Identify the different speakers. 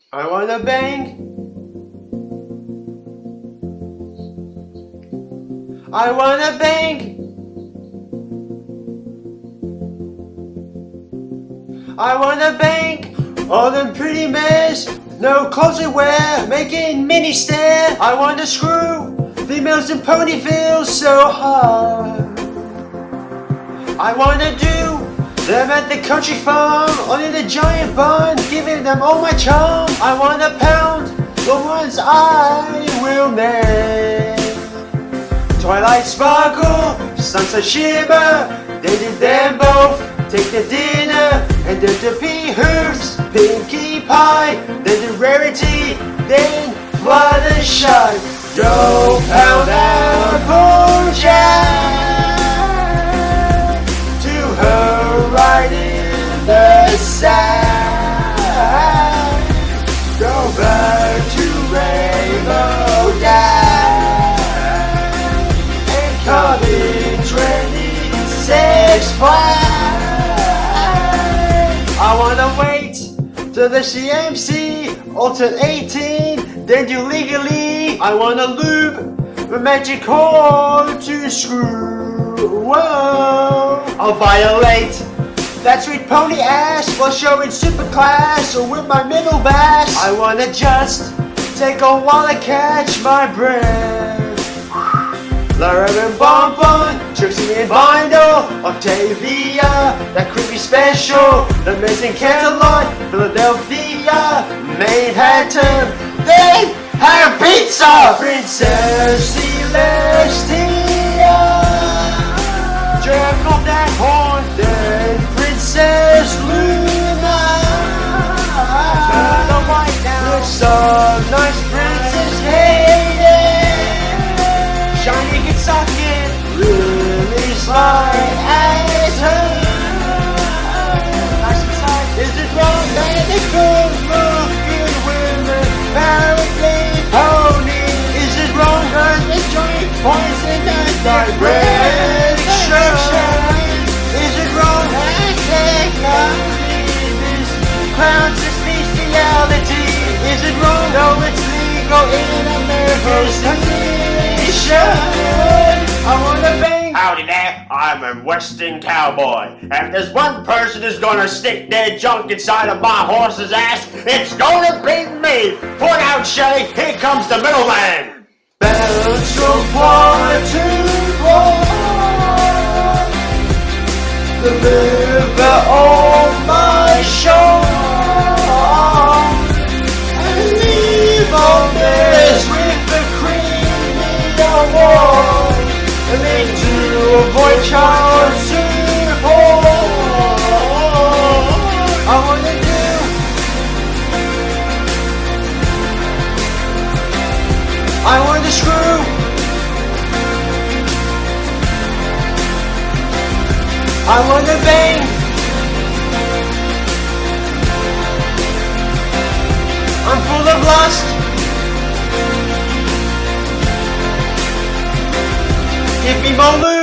Speaker 1: I wanna bang. I wanna bang. I wanna bang all them pretty mares, no clothes to wear, making mini stare. I wanna screw females in ponytails so hard. I wanna do them at the country farm, on in a giant barn, giving them all my charm. I wanna pound the ones I will name. Twilight sparkle, sunset shimmer, they did them both. Take the dinner, and then the pea hooves, Pinkie Pie, then the rarity, then Fluttershy. Go pound Applejack to her right in the side. Go back to Rainbow Dash and come in 26 flags. I wanna wait till the CMC alternate 18, then do legally. I wanna lube the magic cord to screw. Whoa! I'll violate that sweet pony ass while showing super class or with my middle bass. I wanna just take a while to catch my breath. Lara and Bonbon, Trixie and Bindle, Octavia, that creepy special, the Amazing Canterlot, Philadelphia, Manhattan, they have pizza! Princess Celestia, jerk off that horn, then Princess Luna, turn the white down, with some nice Princess Hayden. Shiny can suck it, really smart as her. Nice inside. Is it wrong that they good looking women apparently pony? Is it wrong that they drink poison and direction? Is it wrong that technology is crowns this bestiality? Is it wrong? No, it's legal in America's country. I wanna bang.
Speaker 2: Howdy there, I'm a Western cowboy. And if there's one person who's gonna stick their junk inside of my horse's ass, it's gonna be me. Point out, Shelly, here comes the middleman.
Speaker 1: Bounce from water to water, the river on my shore, and leave all this with the and then to avoid child support. I wanna do. I wanna screw. I wanna bang. I'm full of lust. Give me more lube.